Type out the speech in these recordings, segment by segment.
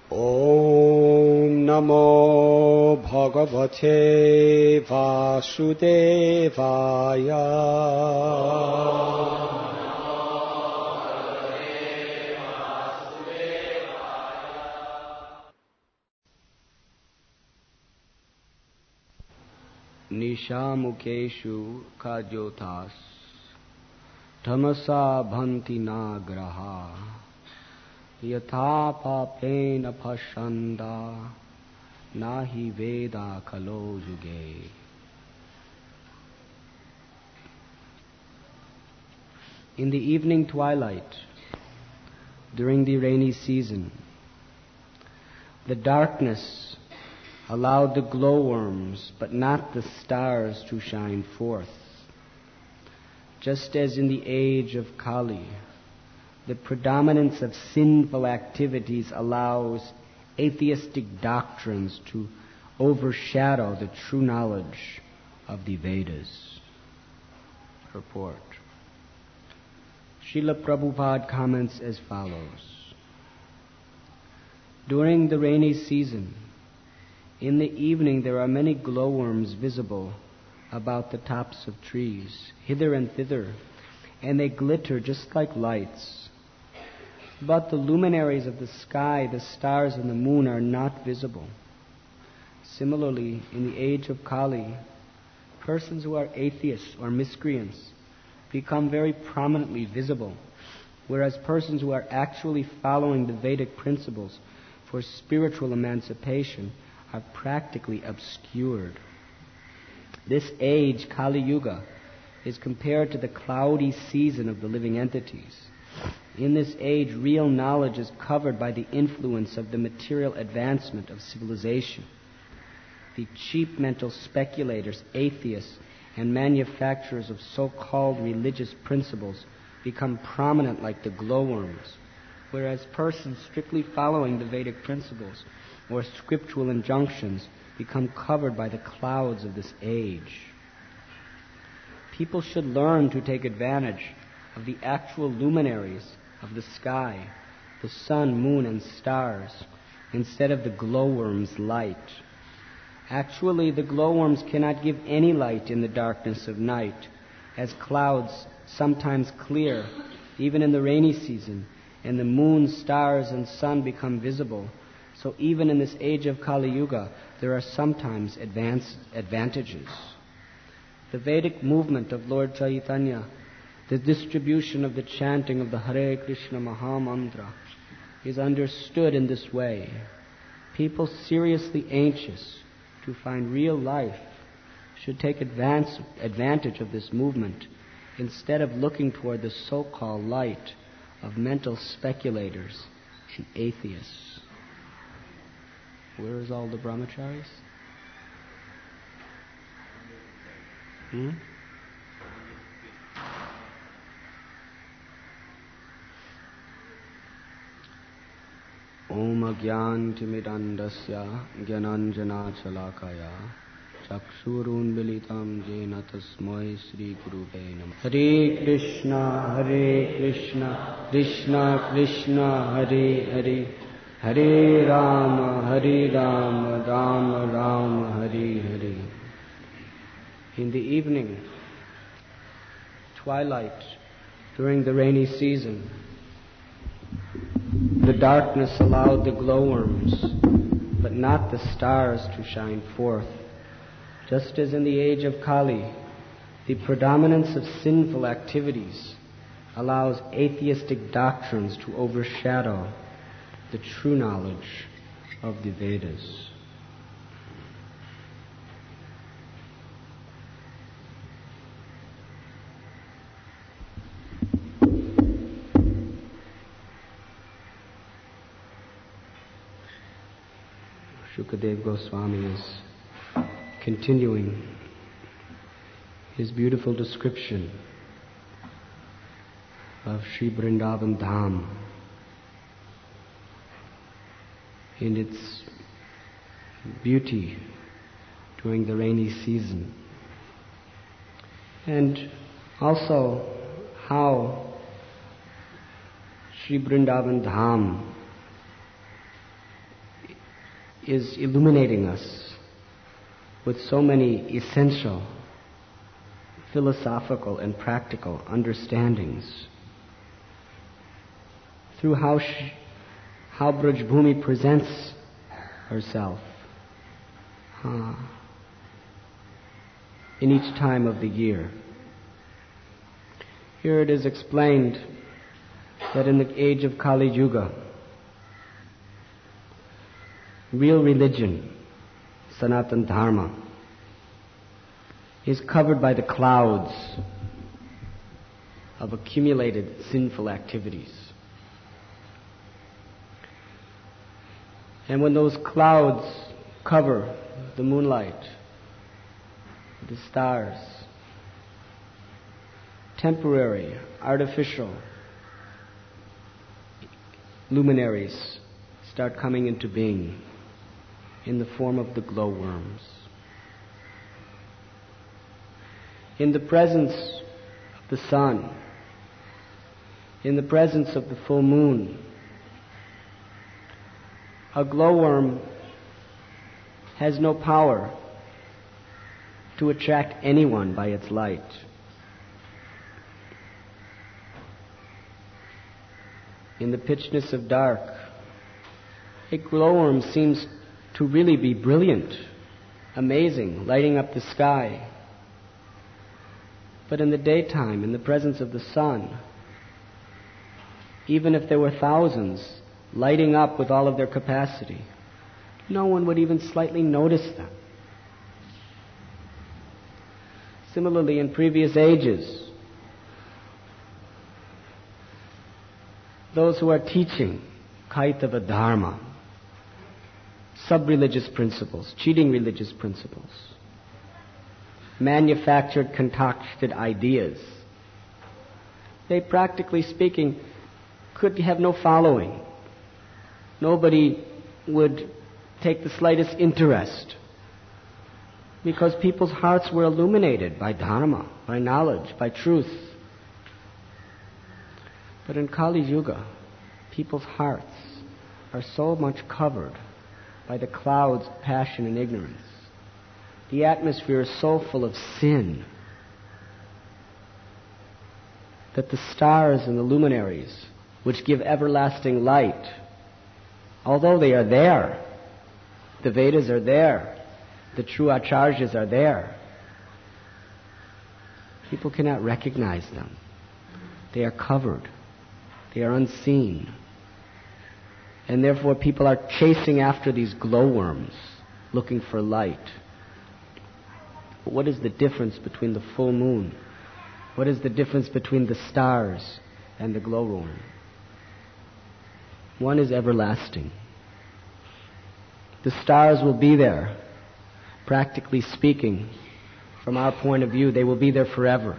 ॐ नमो भगवते वासुदेवाय। निशामुखेषु काज्योतास् तमसा भन्ति नाग्रहा यथा पापेन पश्यन्ता नाहि वेदा खलो युगे। In the evening twilight, during the rainy season, the darkness allowed the glowworms, but not the stars, to shine forth. Just as in the age of Kali, the predominance of sinful activities allows atheistic doctrines to overshadow the true knowledge of the Vedas. Purport. Srila Prabhupada comments as follows. During the rainy season, in the evening there are many glowworms visible about the tops of trees, hither and thither, and they glitter just like lights. But the luminaries of the sky, the stars and the moon, are not visible. Similarly, in the age of Kali, persons who are atheists or miscreants become very prominently visible, whereas persons who are actually following the Vedic principles for spiritual emancipation are practically obscured. This age, Kali Yuga, is compared to the cloudy season of the living entities. In this age, real knowledge is covered by the influence of the material advancement of civilization. The cheap mental speculators, atheists, and manufacturers of so-called religious principles become prominent like the glowworms, whereas persons strictly following the Vedic principles or scriptural injunctions become covered by the clouds of this age. People should learn to take advantage of the actual luminaries of the sky, the sun, moon, and stars, instead of the glowworms' light. Actually, the glowworms cannot give any light in the darkness of night, as clouds sometimes clear, even in the rainy season, and the moon, stars, and sun become visible. So even in this age of Kali Yuga, there are sometimes advantages. The Vedic movement of Lord Chaitanya, the distribution of the chanting of the Hare Krishna Maha Mantra, is understood in this way. People seriously anxious to find real life should take advantage of this movement instead of looking toward the so-called light of mental speculators and atheists. Where is all the brahmacharis? Om Agyantimidandasya Gyananjanachalakaya Chakshurunmilitam Jena Tasmai Sri Gurave Namah. Hare Krishna, Krishna Krishna, Hare Hare, Hare Rama, Rama Rama, Hare Hare. In the evening, twilight, during the rainy season, the darkness allowed the glowworms, but not the stars, to shine forth. Just as in the age of Kali, the predominance of sinful activities allows atheistic doctrines to overshadow the true knowledge of the Vedas. Shukadev Goswami is continuing his beautiful description of Sri Vrindavan Dham in its beauty during the rainy season, and also how Sri Vrindavan Dham is illuminating us with so many essential philosophical and practical understandings through how Braj Bhumi presents herself in each time of the year. Here it is explained that in the age of Kali Yuga, real religion, Sanatana Dharma, is covered by the clouds of accumulated sinful activities. And when those clouds cover the moonlight, the stars, temporary, artificial luminaries start coming into being in the form of the glowworms. In the presence of the sun, in the presence of the full moon, a glowworm has no power to attract anyone by its light. In the pitchness of dark, a glowworm seems to really be brilliant, amazing, lighting up the sky. But in the daytime, in the presence of the sun, even if there were thousands lighting up with all of their capacity, no one would even slightly notice them. Similarly, in previous ages, those who are teaching Kaitava Dharma, sub-religious principles, cheating religious principles, manufactured, concocted ideas, they, practically speaking, could have no following. Nobody would take the slightest interest because people's hearts were illuminated by Dharma, by knowledge, by truth. But in Kali Yuga, people's hearts are so much covered by the clouds of passion and ignorance. The atmosphere is so full of sin that the stars and the luminaries, which give everlasting light, although they are there, the Vedas are there, the true acharyas are there, people cannot recognize them. They are covered. They are unseen. And therefore people are chasing after these glowworms, looking for light. But what is the difference between the full moon? What is the difference between the stars and the glowworm? One is everlasting. The stars will be there, practically speaking. From our point of view, they will be there forever.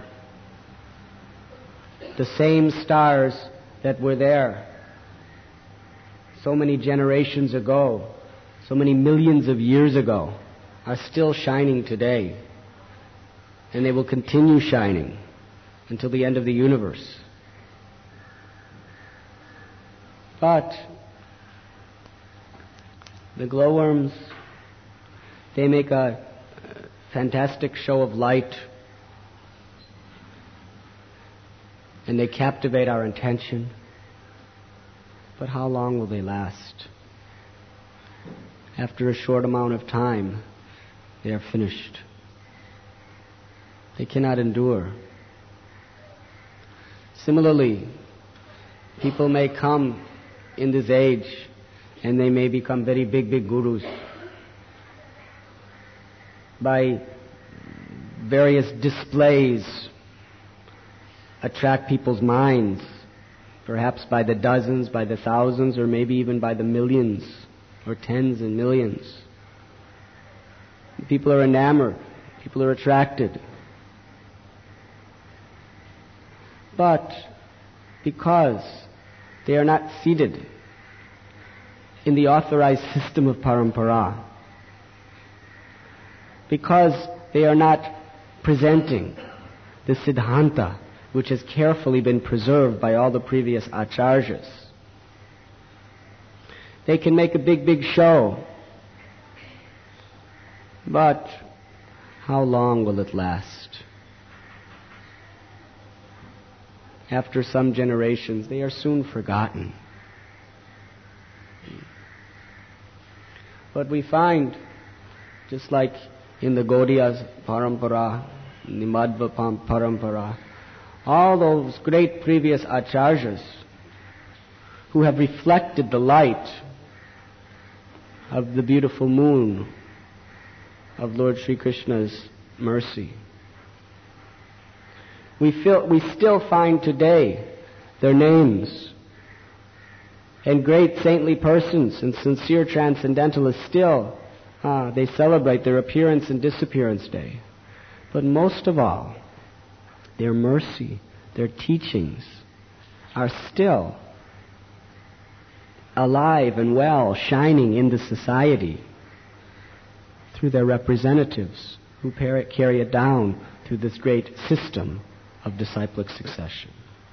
The same stars that were there so many generations ago, so many millions of years ago, are still shining today. And they will continue shining until the end of the universe. But the glowworms, they make a fantastic show of light, and they captivate our attention. But how long will they last? After a short amount of time, they are finished. They cannot endure. Similarly, people may come in this age and they may become very big gurus by various displays, attract people's minds, perhaps by the dozens, by the thousands, or maybe even by the millions or tens and millions. People are enamored. People are attracted. But because they are not seated in the authorized system of parampara, because they are not presenting the siddhanta which has carefully been preserved by all the previous acharyas, they can make a big show But how long will it last? After some generations, they are soon forgotten. But we find, just like in the Gaudiya Parampara, in the Madhva Parampara, all those great previous acharyas who have reflected the light of the beautiful moon of Lord Sri Krishna's mercy. We still find today their names, and great saintly persons and sincere transcendentalists still, they celebrate their appearance and disappearance day. But most of all, their mercy, their teachings are still alive and well, shining in the society through their representatives who carry it down through this great system of disciplic succession.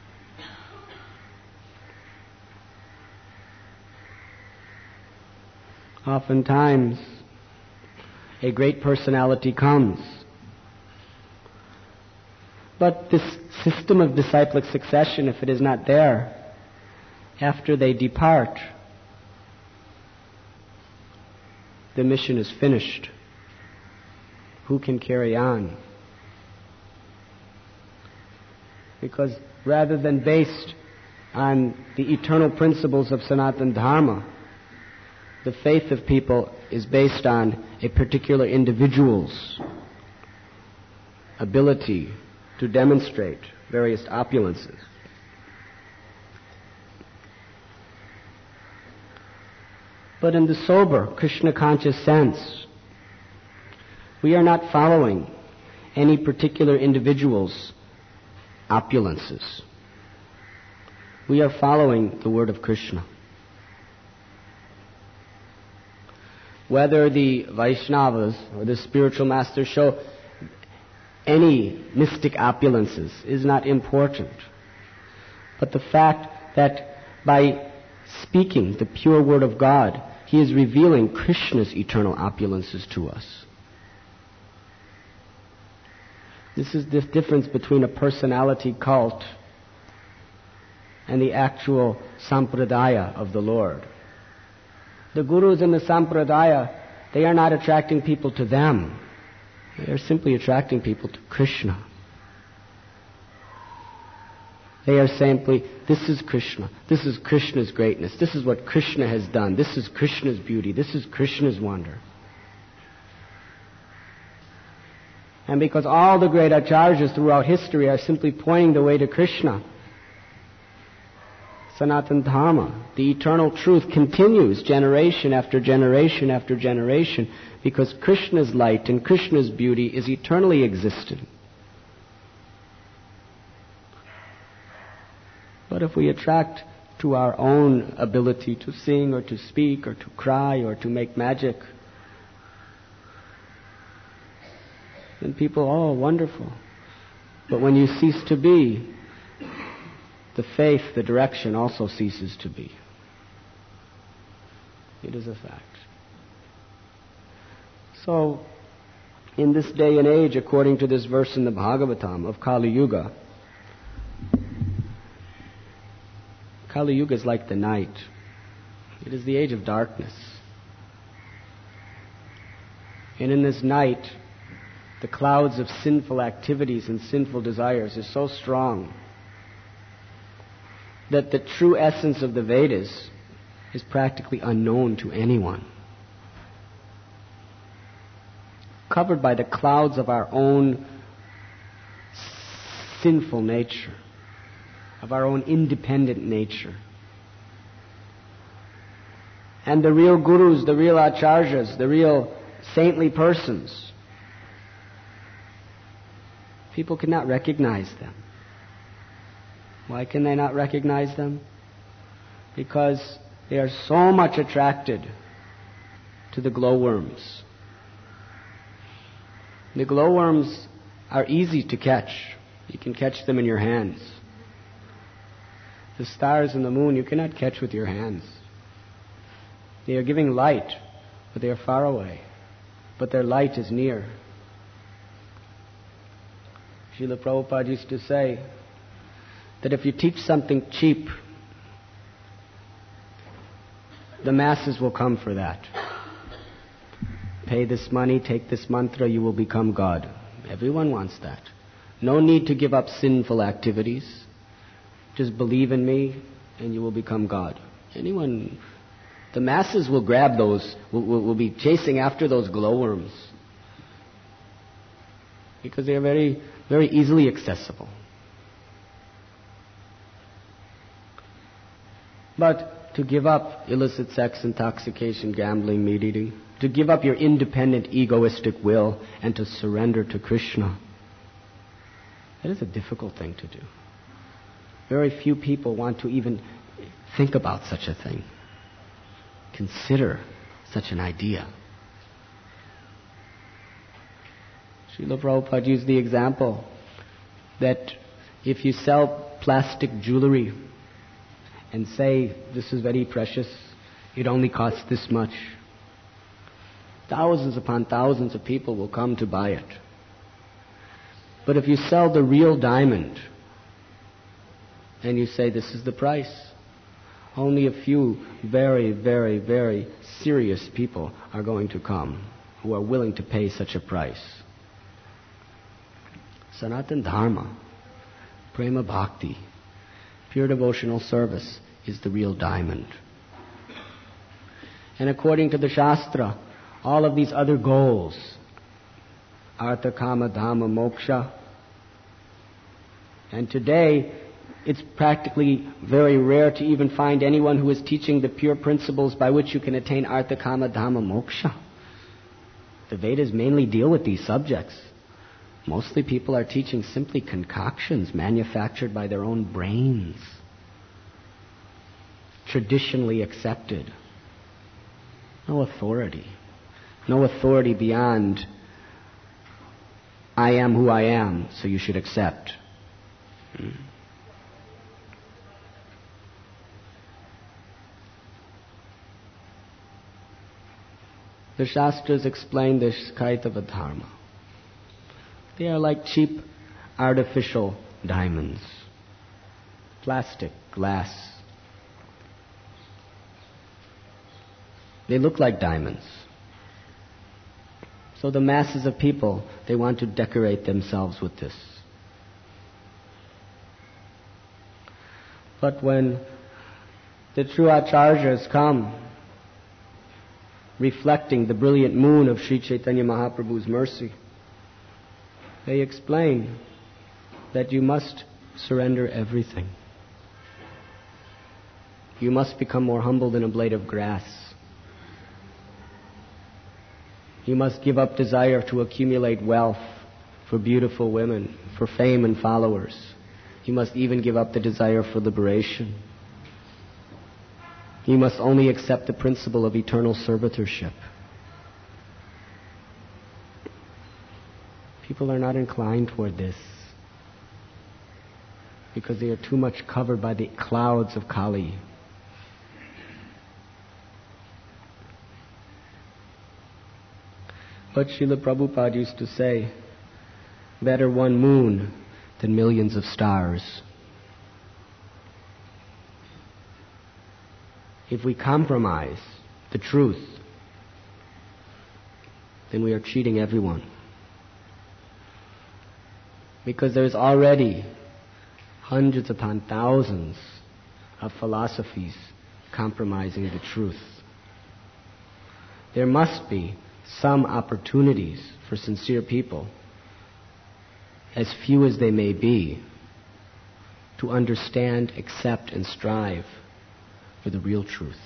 Oftentimes, a great personality comes, but this system of disciplic succession, if it is not there, after they depart, the mission is finished. Who can carry on? Because rather than based on the eternal principles of Sanatana Dharma, the faith of people is based on a particular individual's ability to demonstrate various opulences. But in the sober, Krishna-conscious sense, we are not following any particular individual's opulences. We are following the word of Krishna. Whether the Vaishnavas or the spiritual masters show any mystic opulences is not important. But the fact that by speaking the pure word of God, he is revealing Krishna's eternal opulences to us. This is the difference between a personality cult and the actual sampradaya of the Lord. The gurus in the sampradaya, they are not attracting people to them. They are simply attracting people to Krishna. They are simply, this is Krishna. This is Krishna's greatness. This is what Krishna has done. This is Krishna's beauty. This is Krishna's wonder. And because all the great acharyas throughout history are simply pointing the way to Krishna, Sanatana Dharma, the eternal truth, continues generation after generation after generation because Krishna's light and Krishna's beauty is eternally existent. But if we attract to our own ability to sing or to speak or to cry or to make magic, then people, oh, wonderful. But when you cease to be, the faith, the direction also ceases to be. It is a fact. So, in this day and age, according to this verse in the Bhagavatam of Kali Yuga, Kali Yuga is like the night. It is the age of darkness. And in this night, the clouds of sinful activities and sinful desires is so strong that the true essence of the Vedas is practically unknown to anyone. Covered by the clouds of our own sinful nature, of our own independent nature. And the real gurus, the real acharyas, the real saintly persons, people cannot recognize them. Why can they not recognize them? Because they are so much attracted to the glowworms. The glowworms are easy to catch. You can catch them in your hands. The stars and the moon you cannot catch with your hands. They are giving light, but they are far away. but their light is near. Srila Prabhupada used to say that if you teach something cheap, the masses will come for that. Pay this money, take this mantra, you will become God. Everyone wants that. No need to give up sinful activities. Just believe in me and you will become God. The masses will grab those, will be chasing after those glowworms. Because they are very, very easily accessible. But to give up illicit sex, intoxication, gambling, meat eating, to give up your independent, egoistic will and to surrender to Krishna, that is a difficult thing to do. Very few people want to even think about such a thing, consider such an idea. Srila Prabhupada used the example that if you sell plastic jewelry and say, this is very precious, it only costs this much, thousands upon thousands of people will come to buy it. But if you sell the real diamond and you say, this is the price, only a few very, very, very serious people are going to come who are willing to pay such a price. Sanatana Dharma, Prema Bhakti, pure devotional service is the real diamond. And according to the Shastra, all of these other goals, Artha, Kama, Dhamma, Moksha, and today it's practically very rare to even find anyone who is teaching the pure principles by which you can attain Artha, Kama, Dhamma, Moksha. The Vedas mainly deal with these subjects. Mostly people are teaching simply concoctions manufactured by their own brains, traditionally accepted. No authority. No authority beyond, I am who I am, so you should accept. The Shastras explain this Kaitava Dharma. They are like cheap, artificial diamonds. Plastic, glass. They look like diamonds. So the masses of people, they want to decorate themselves with this. But when the true acharyas come, reflecting the brilliant moon of Sri Chaitanya Mahaprabhu's mercy, they explain that you must surrender everything. You must become more humble than a blade of grass. You must give up desire to accumulate wealth for beautiful women, for fame and followers. You must even give up the desire for liberation. You must only accept the principle of eternal servitorship. People are not inclined toward this because they are too much covered by the clouds of Kali. But Srila Prabhupada used to say, better one moon than millions of stars. If we compromise the truth, then we are cheating everyone. Because there's already hundreds upon thousands of philosophies compromising the truth. There must be some opportunities for sincere people, as few as they may be, to understand, accept, and strive for the real truth.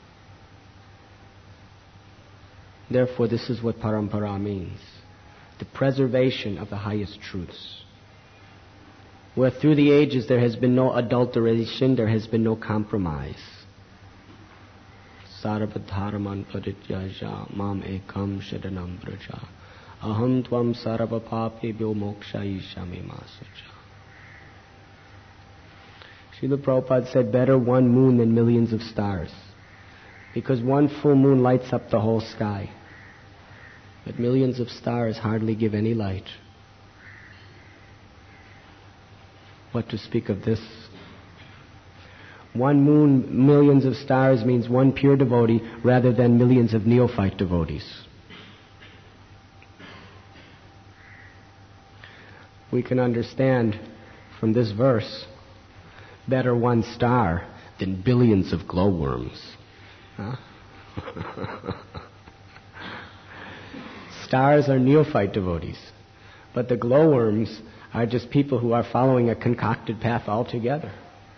Therefore, this is what parampara means. The preservation of the highest truths. Where through the ages there has been no adulteration, there has been no compromise. Sarvadharaman parityaja mam ekam sharanam braja aham tvam sarva papebhyo mokshayishyami masacha. Srila Prabhupada said, better one moon than millions of stars. Because one full moon lights up the whole sky. But millions of stars hardly give any light. What to speak of this? One moon, millions of stars means one pure devotee rather than millions of neophyte devotees. We can understand from this verse, better one star than billions of glowworms. Huh? Stars are neophyte devotees, but the glowworms are just people who are following a concocted path altogether.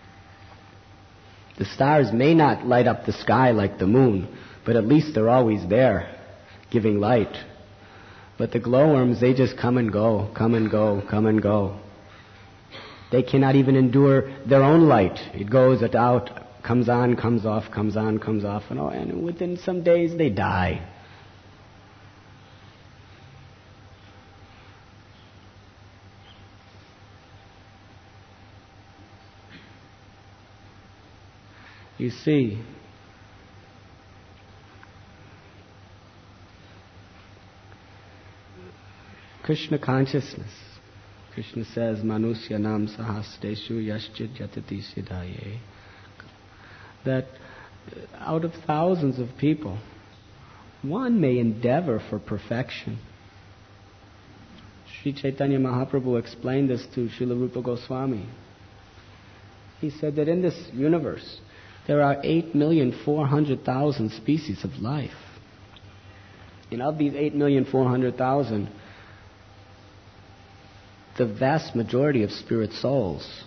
The stars may not light up the sky like the moon, but at least they're always there, giving light. But the glowworms, they just come and go, come and go, come and go. They cannot even endure their own light. It goes out, comes on, comes off, comes on, comes off, and within some days they die. You see, Krishna consciousness. Krishna says, Manusyanam sahasreshu yaschid yatati siddhaye. That out of thousands of people, one may endeavor for perfection. Sri Chaitanya Mahaprabhu explained this to Srila Rupa Goswami. He said that in this universe, there are 8,400,000 species of life. And of these 8,400,000, the vast majority of spirit souls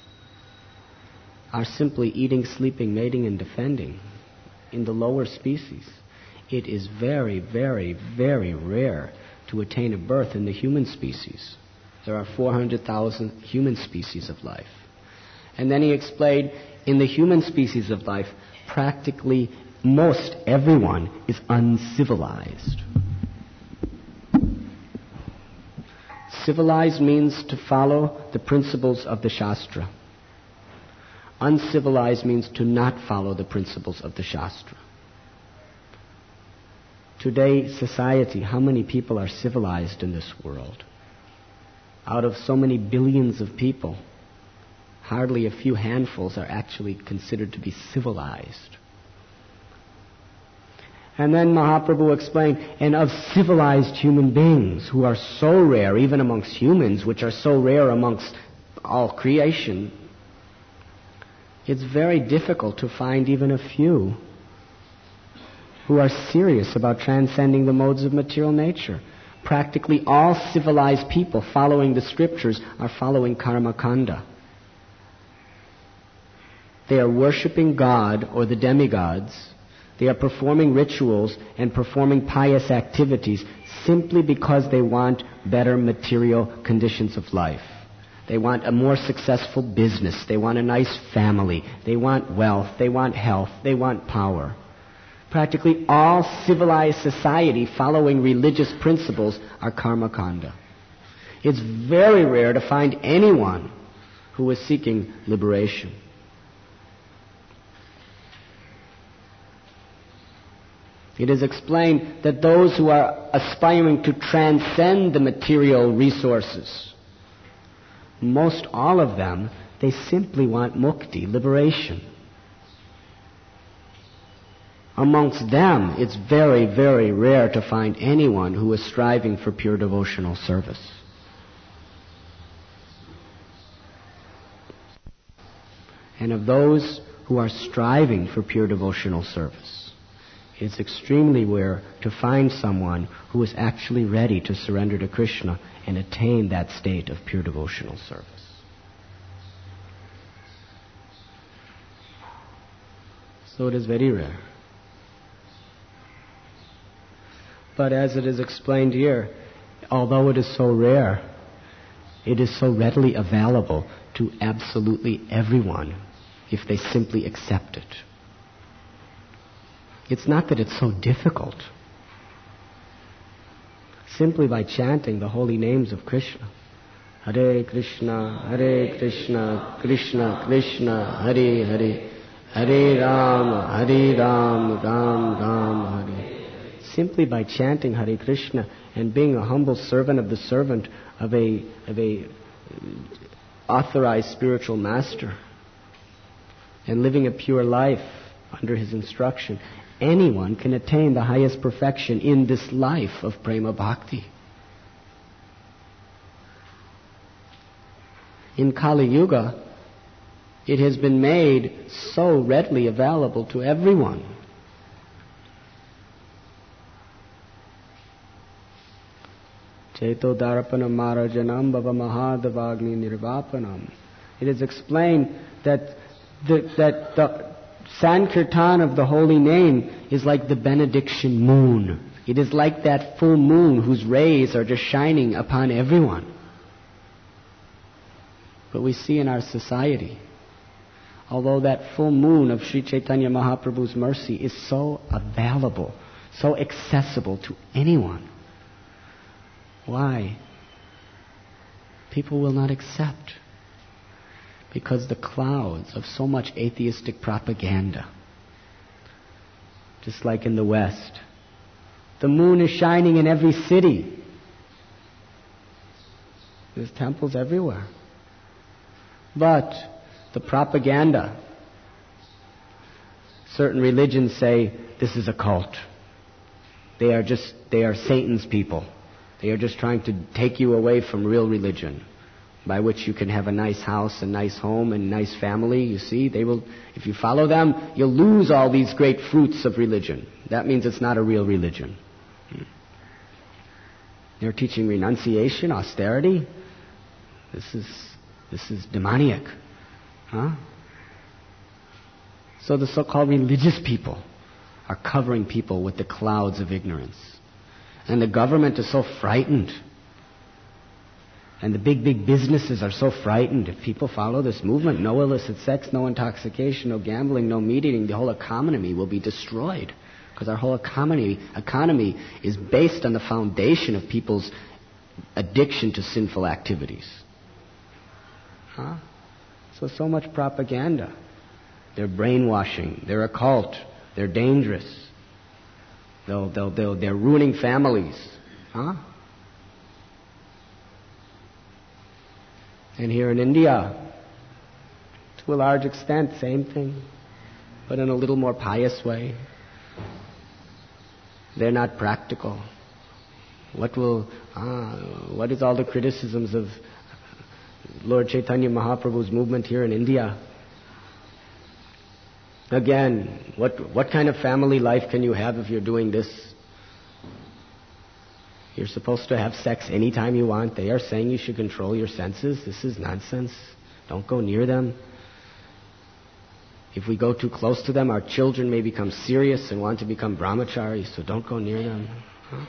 are simply eating, sleeping, mating, and defending. In the lower species, it is very, very, very rare to attain a birth in the human species. There are 400,000 human species of life. And then he explained, in the human species of life, practically most everyone is uncivilized. Civilized means to follow the principles of the Shastra. Uncivilized means to not follow the principles of the Shastra. Today, society, how many people are civilized in this world? Out of so many billions of people, hardly a few handfuls are actually considered to be civilized. And then Mahaprabhu explained, and of civilized human beings who are so rare, even amongst humans, which are so rare amongst all creation, it's very difficult to find even a few who are serious about transcending the modes of material nature. Practically all civilized people following the scriptures are following karma kanda. They are worshipping God or the demigods. They are performing rituals and performing pious activities simply because they want better material conditions of life. They want a more successful business. They want a nice family. They want wealth. They want health. They want power. Practically all civilized society following religious principles are karma kanda. It's very rare to find anyone who is seeking liberation. It is explained that those who are aspiring to transcend the material resources, most all of them, they simply want mukti, liberation. Amongst them, it's very, very rare to find anyone who is striving for pure devotional service. And of those who are striving for pure devotional service, it's extremely rare to find someone who is actually ready to surrender to Krishna and attain that state of pure devotional service. So it is very rare. But as it is explained here, although it is so rare, it is so readily available to absolutely everyone if they simply accept it. It's not that it's so difficult. Simply by chanting the holy names of Krishna. Hare Krishna, Krishna Krishna, Hare Hare, Hare Ram, Ram Ram, Hare. simply by chanting Hare Krishna and being a humble servant of the servant of a authorized spiritual master and living a pure life under his instruction, anyone can attain the highest perfection in this life of prema bhakti. In Kali Yuga, it has been made so readily available to everyone. Cheto Darapanam Marajanam Bhava Mahadavagni Nirvapanam. It is explained that the Sankirtan of the holy name is like the benediction moon. It is like that full moon whose rays are just shining upon everyone. But we see in our society, although that full moon of Sri Chaitanya Mahaprabhu's mercy is so available, so accessible to anyone, why? People will not accept. Because the clouds of so much atheistic propaganda, just like in the West, the moon is shining in every city. There's temples everywhere. But the propaganda, certain religions say this is a cult. They are Satan's people. They are just trying to take you away from real religion, by which you can have a nice house, a nice home, and a nice family. You see, they will, if you follow them, you'll lose all these great fruits of religion. That means it's not a real religion. They're teaching renunciation, austerity. This is demoniac. Huh? So the so-called religious people are covering people with the clouds of ignorance. And the government is so frightened. And the big businesses are so frightened. If people follow this movement, no illicit sex, no intoxication, no gambling, no meat eating, the whole economy will be destroyed. Because our whole economy is based on the foundation of people's addiction to sinful activities. Huh? So much propaganda. They're brainwashing. They're occult. They're dangerous. They're ruining families. Huh? And here in India, to a large extent, same thing, but in a little more pious way. They're not practical. What is all the criticisms of Lord Chaitanya Mahaprabhu's movement here in India? Again, what kind of family life can you have if you're doing this? You're supposed to have sex anytime you want. They are saying you should control your senses. This is nonsense. Don't go near them. If we go too close to them, our children may become serious and want to become brahmacharis, so don't go near them. Huh?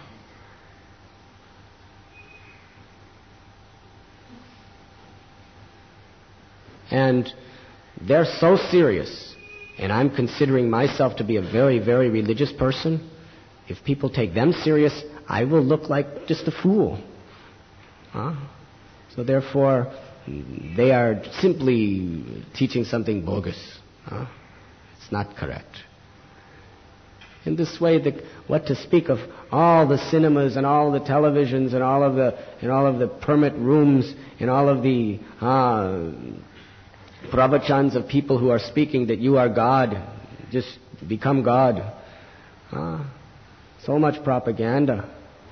And they're so serious, and I'm considering myself to be a very, very religious person. If people take them serious, I will look like just a fool. Huh? So therefore, they are simply teaching something bogus. Huh? It's not correct. In this way, what to speak of all the cinemas and all the televisions and all of the permit rooms and all of the pravachans of people who are speaking that you are God, just become God. So much propaganda.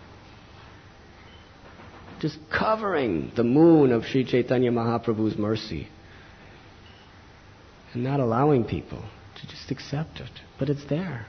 Just covering the moon of Sri Chaitanya Mahaprabhu's mercy and not allowing people to just accept it. But it's there.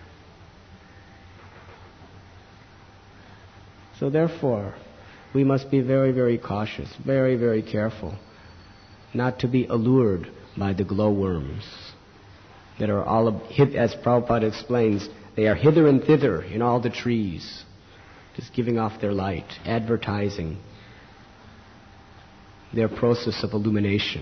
So therefore, we must be very, very cautious, very, very careful not to be allured by the glowworms that are all, as Prabhupada explains, they are hither and thither in all the trees, just giving off their light, advertising their process of illumination.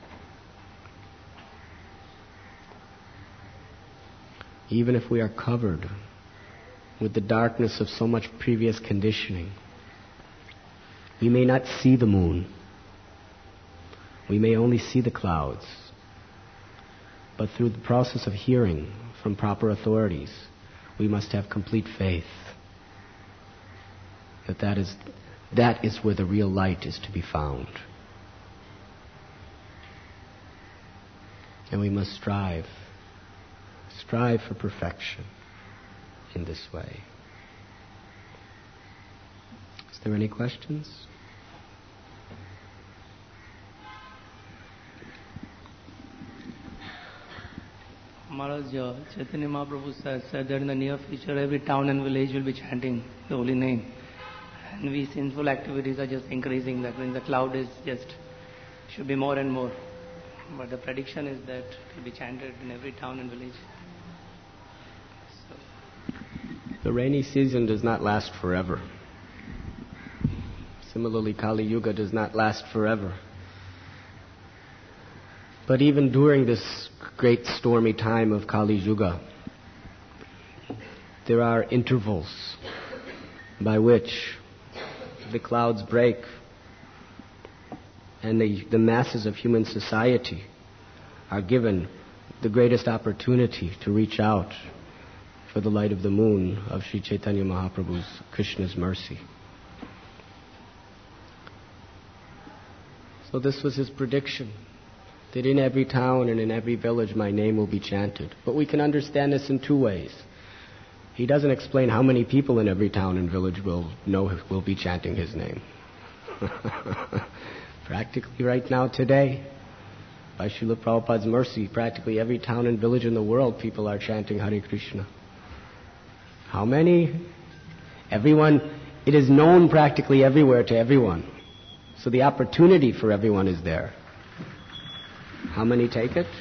Even if we are covered with the darkness of so much previous conditioning, we may not see the moon. We may only see the clouds. But through the process of hearing from proper authorities, we must have complete faith that is where the real light is to be found. And we must strive for perfection in this way. Is there any questions? Maharaj, Chaitanya Mahaprabhu said that in the near future every town and village will be chanting the holy name. And we sinful activities are just increasing. That means the cloud is should be more and more. But the prediction is that it will be chanted in every town and village. The rainy season does not last forever. Similarly, Kali Yuga does not last forever. But even during this great stormy time of Kali Yuga, there are intervals by which the clouds break and the masses of human society are given the greatest opportunity to reach out for the light of the moon of Sri Chaitanya Mahaprabhu's Krishna's mercy. So this was his prediction, that in every town and in every village my name will be chanted. But we can understand this in two ways. He doesn't explain how many people in every town and village will be chanting his name. Practically right now today, by Srila Prabhupada's mercy, practically every town and village in the world people are chanting Hare Krishna. How many? Everyone. It is known practically everywhere to everyone. So the opportunity for everyone is there. How many take it?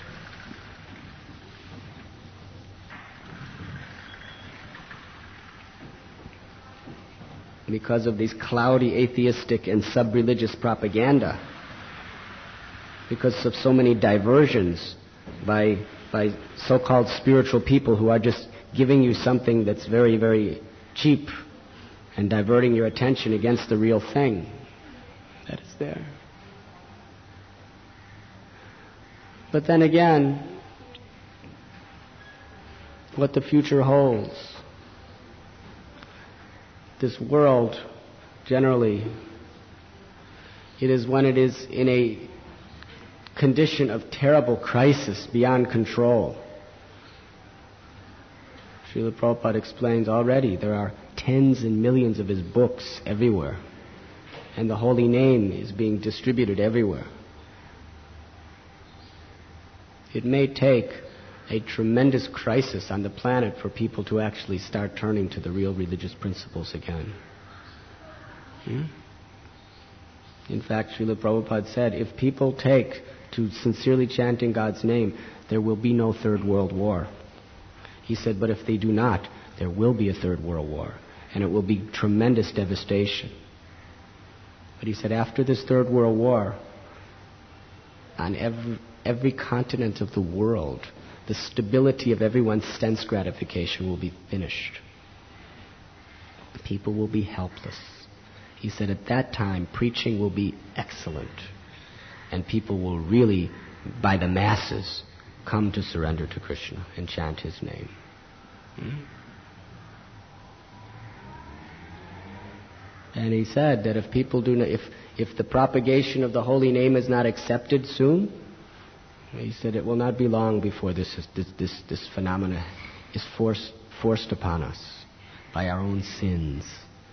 Because of these cloudy atheistic and sub-religious propaganda, because of so many diversions by so-called spiritual people who are just giving you something that's very, very cheap and diverting your attention against the real thing that is there. But then again, what the future holds, this world, generally, it is when it is in a condition of terrible crisis beyond control. Srila Prabhupada explains already there are tens and millions of his books everywhere, and the holy name is being distributed everywhere. It may take a tremendous crisis on the planet for people to actually start turning to the real religious principles again. In fact, Srila Prabhupada said, if people take to sincerely chanting God's name, there will be no third world war. He said, but if they do not, there will be a third world war, and it will be tremendous devastation. But he said, after this third world war, on every continent of the world, the stability of everyone's sense gratification will be finished. People will be helpless. He said at that time, preaching will be excellent, and people will really, by the masses, come to surrender to Krishna and chant his name. And he said that if people do not, if the propagation of the holy name is not accepted soon, he said it will not be long before this phenomena is forced upon us by our own sins.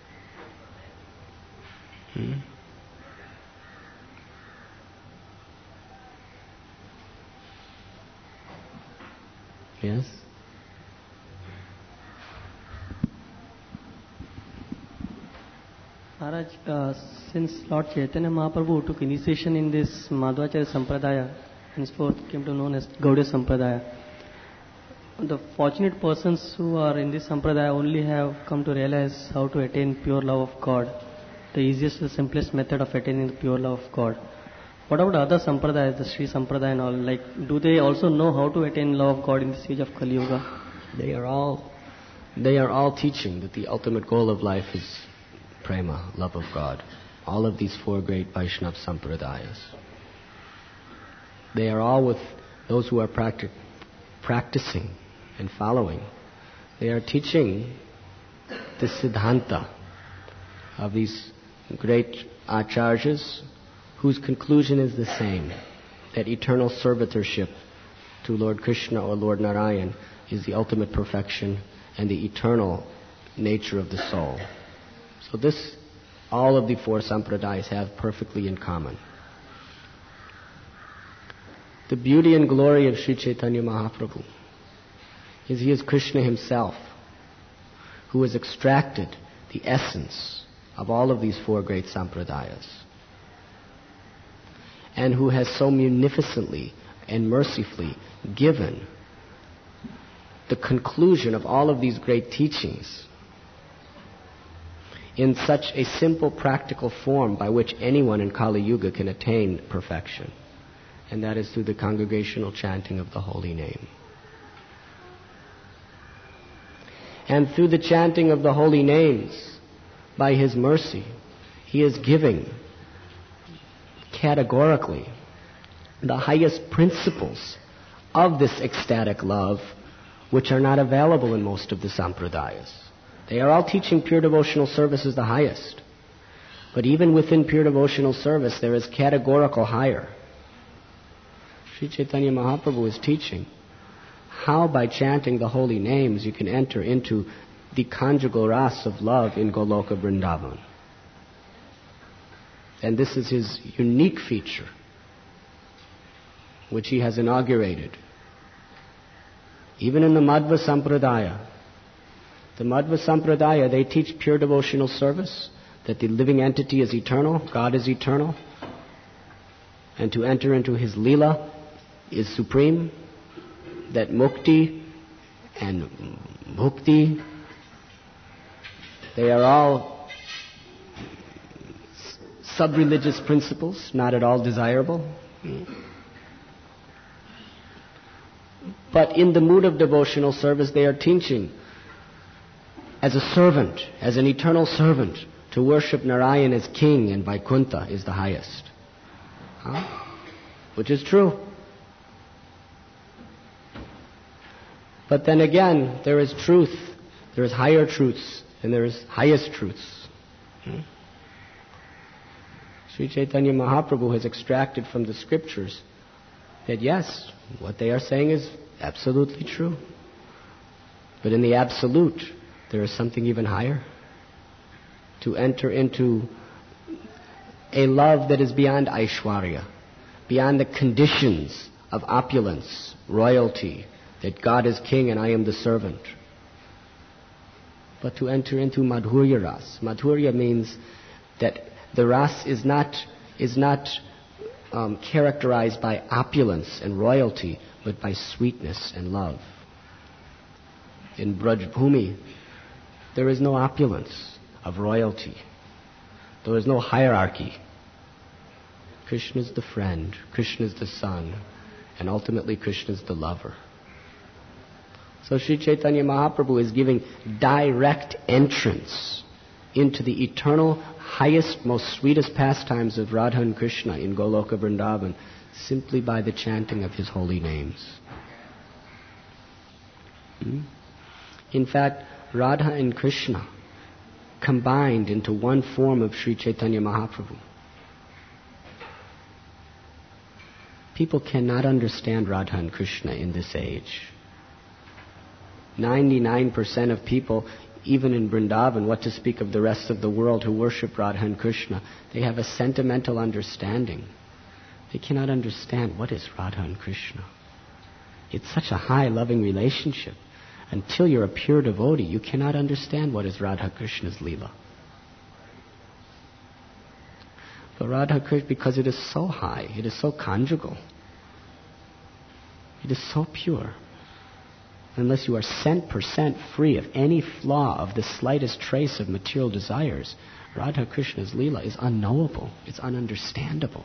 Yes? Maharaj, since Lord Chaitanya Mahaprabhu took initiation in this Madhvacharya Sampradaya, henceforth came to known as Gaudiya Sampradaya, the fortunate persons who are in this Sampradaya only have come to realize how to attain pure love of God, the easiest, the simplest method of attaining the pure love of God. What about other Sampradayas, the Sri Sampradaya and all? Like, do they also know how to attain love of God in this age of Kali Yuga? They are all teaching that the ultimate goal of life is prema, love of God. All of these four great Vaishnava Sampradayas. They are all with those who are practicing and following. They are teaching the Siddhanta of these great acharyas whose conclusion is the same, that eternal servitorship to Lord Krishna or Lord Narayan is the ultimate perfection and the eternal nature of the soul. So this, all of the four sampradayas have perfectly in common. The beauty and glory of Sri Chaitanya Mahaprabhu is he is Krishna himself, who has extracted the essence of all of these four great sampradayas, and who has so munificently and mercifully given the conclusion of all of these great teachings in such a simple, practical form by which anyone in Kali Yuga can attain perfection, and that is through the congregational chanting of the holy name. And through the chanting of the holy names, by his mercy, he is giving categorically the highest principles of this ecstatic love, which are not available in most of the sampradayas. They are all teaching pure devotional service as the highest. But even within pure devotional service, there is categorical higher. Sri Chaitanya Mahaprabhu is teaching how by chanting the holy names you can enter into the conjugal ras of love in Goloka Vrindavan. And this is his unique feature, which he has inaugurated. Even in the Madhva Sampradaya, they teach pure devotional service, that the living entity is eternal, God is eternal, and to enter into his lila is supreme, that mukti and bhukti, they are all sub-religious principles, not at all desirable. But in the mood of devotional service, they are teaching as a servant, as an eternal servant, to worship Narayan as king and Vaikuntha is the highest. Which is true. But then again, there is truth, there is higher truths, and there is highest truths. Sri Chaitanya Mahaprabhu has extracted from the scriptures that yes, what they are saying is absolutely true. But in the absolute, there is something even higher. To enter into a love that is beyond Aishwarya, beyond the conditions of opulence, royalty, that God is king and I am the servant. But to enter into Madhurya Ras. Madhurya means that the Ras is not characterized by opulence and royalty, but by sweetness and love. In Braj Bhumi, there is no opulence of royalty. There is no hierarchy. Krishna is the friend, Krishna is the son, and ultimately Krishna is the lover. So Sri Chaitanya Mahaprabhu is giving direct entrance into the eternal, highest, most sweetest pastimes of Radha and Krishna in Goloka Vrindavan simply by the chanting of his holy names. In fact, Radha and Krishna combined into one form of Sri Chaitanya Mahaprabhu. People cannot understand Radha and Krishna in this age. 99% of people, even in Vrindavan, what to speak of the rest of the world who worship Radha and Krishna, they have a sentimental understanding. They cannot understand what is Radha and Krishna. It's such a high, loving relationship. Until you're a pure devotee, you cannot understand what is Radha Krishna's Leela. But Radha Krishna, because it is so high, it is so conjugal, it is so pure. Unless you are 100% free of any flaw of the slightest trace of material desires, Radha Krishna's Leela is unknowable. It's ununderstandable.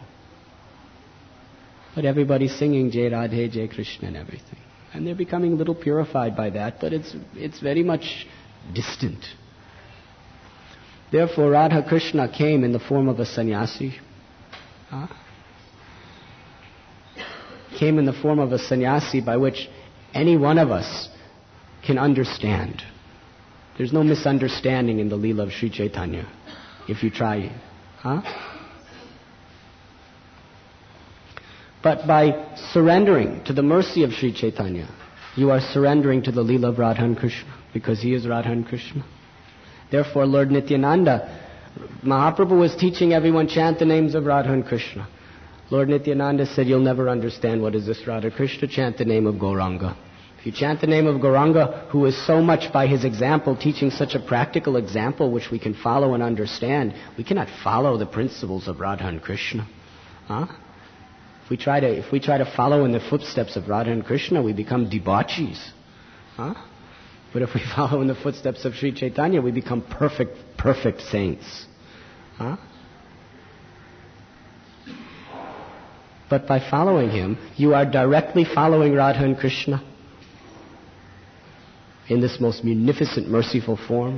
But everybody's singing Jai Radhe, Jai Krishna and everything. And they're becoming a little purified by that, but it's very much distant. Therefore, Radha Krishna came in the form of a sannyasi. Came in the form of a sannyasi by which any one of us can understand. There's no misunderstanding in the Leela of Sri Chaitanya. if you try. Huh? But by surrendering to the mercy of Sri Chaitanya, you are surrendering to the Leela of Radha and Krishna, because he is Radha and Krishna. Therefore, Lord Nityananda, Mahaprabhu was teaching everyone chant the names of Radha and Krishna. Lord Nityananda said, you'll never understand what is this Radha Krishna, chant the name of Gauranga. If you chant the name of Gauranga, who is so much by his example teaching such a practical example which we can follow and understand, we cannot follow the principles of Radha and Krishna. Huh? If we try to follow in the footsteps of Radha and Krishna, we become debauchees. Huh? But if we follow in the footsteps of Sri Chaitanya, we become perfect saints. Huh? But by following him, you are directly following Radha and Krishna in this most munificent, merciful form.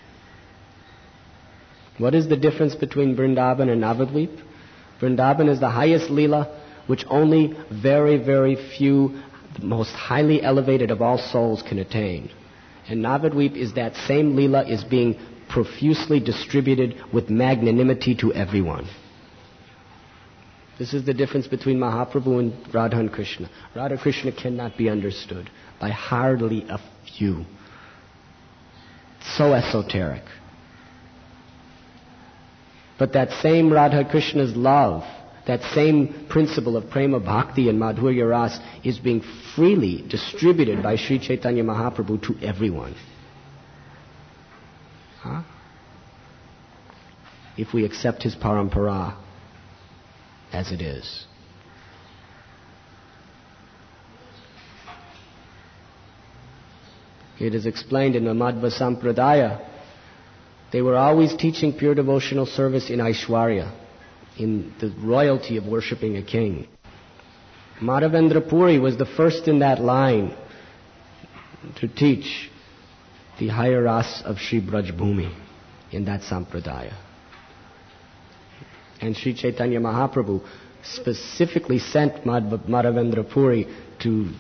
What is the difference between Vrindavan and Navadvip? Vrindavan is the highest Leela which only very, very few, the most highly elevated of all souls can attain. And Navadvip is that same Leela is being profusely distributed with magnanimity to everyone. This is the difference between Mahaprabhu and Radha and Krishna. Radha Krishna cannot be understood by hardly a few. So esoteric. But that same Radha Krishna's love, that same principle of prema bhakti and madhurya ras is being freely distributed by Sri Chaitanya Mahaprabhu to everyone. Huh? If we accept his parampara as it is. It is explained in the Madhva Sampradaya, they were always teaching pure devotional service in Aishwarya, in the royalty of worshipping a king. Madhavendra Puri was the first in that line to teach the higher ras of Sri Braj Bhumi in that Sampradaya. And Sri Chaitanya Mahaprabhu specifically sent Madhavendra Puri to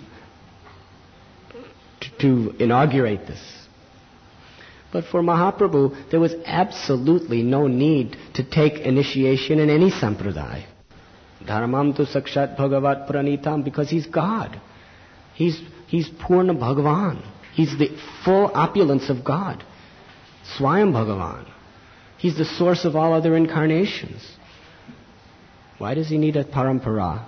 inaugurate this. But for Mahaprabhu, there was absolutely no need to take initiation in any sampradaya. Dharmam tu sakshat bhagavat pranitam, because he's God. He's Purna Bhagavan. He's the full opulence of God. Swayam Bhagavan. He's the source of all other incarnations. Why does he need a parampara?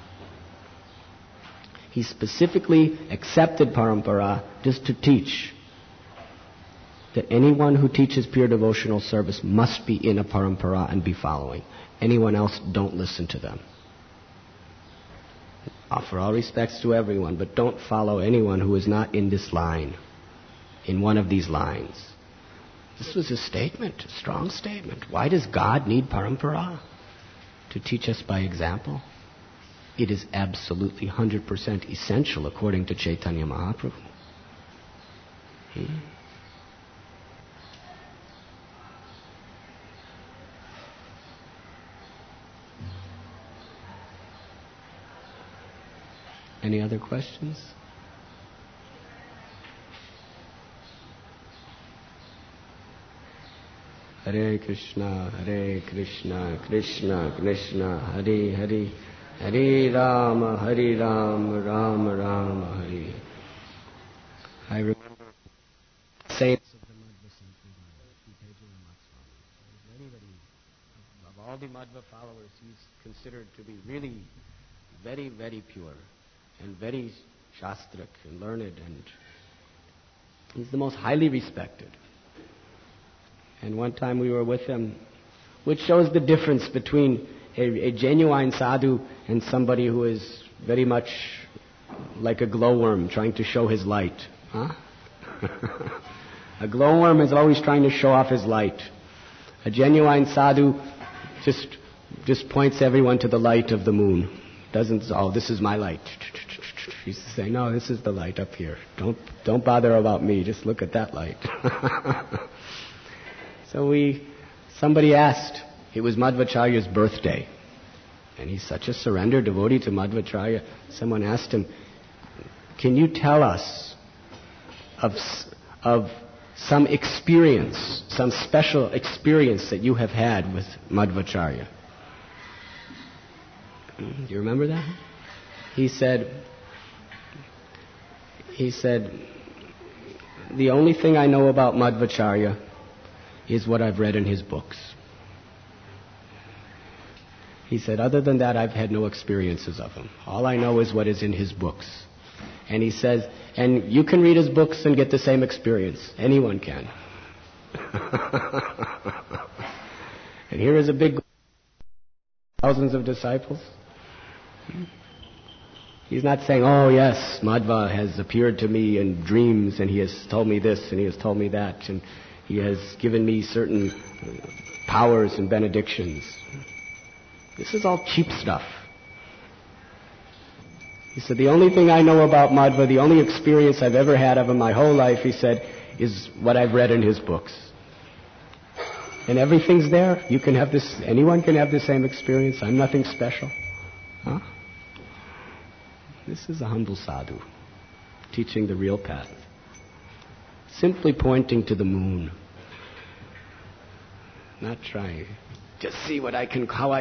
He specifically accepted parampara just to teach that anyone who teaches pure devotional service must be in a parampara and be following. Anyone else, don't listen to them. Offer all respects to everyone, but don't follow anyone who is not in this line, in one of these lines. This was a statement, a strong statement. Why does God need parampara? To teach us by example? It is absolutely 100% essential according to Chaitanya Mahaprabhu. Any other questions? Hare Krishna, Krishna Krishna, Hare Hare, Hare Rama, Rama Rama, Hare. I remember saints of the Madhva Sampradaya. Of all the Madhva followers, he's considered to be really very, very pure and very shastrik and learned, and he's the most highly respected. And one time we were with him, which shows the difference between a genuine sadhu and somebody who is very much like a glowworm trying to show his light. Huh? A glowworm is always trying to show off his light. A genuine sadhu just points everyone to the light of the moon. Doesn't, oh, this is my light. He used to say, no, this is the light up here. Don't bother about me. Just look at that light. So somebody asked, it was Madhvacharya's birthday, and he's such a surrendered devotee to Madhvacharya. Someone asked him, can you tell us of some experience, some special experience that you have had with Madhvacharya. Do you remember that? He said, the only thing I know about Madhvacharya is what I've read in his books. He said, other than that, I've had no experiences of him. All I know is what is in his books. And he says, and you can read his books and get the same experience. Anyone can. And here is a big thousands of disciples. He's not saying, oh yes, Madhva has appeared to me in dreams and he has told me this and he has told me that and he has given me certain powers and benedictions. This is all cheap stuff. He said, the only thing I know about Madhva, the only experience I've ever had of him my whole life, he said, is what I've read in his books. And everything's there. You can have this, anyone can have the same experience. I'm nothing special. Huh? This is a humble sadhu, teaching the real path. Simply pointing to the moon. Not trying. Just see what I can, how I